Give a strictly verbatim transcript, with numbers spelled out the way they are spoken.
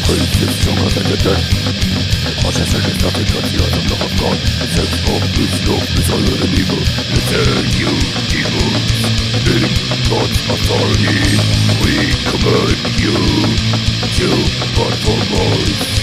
Faith is stronger than the dead. Consciousness is nothing but the awesome love of God. Sense of this love is all the evil. Listen, you demons. In God's authority, we command you to perform us.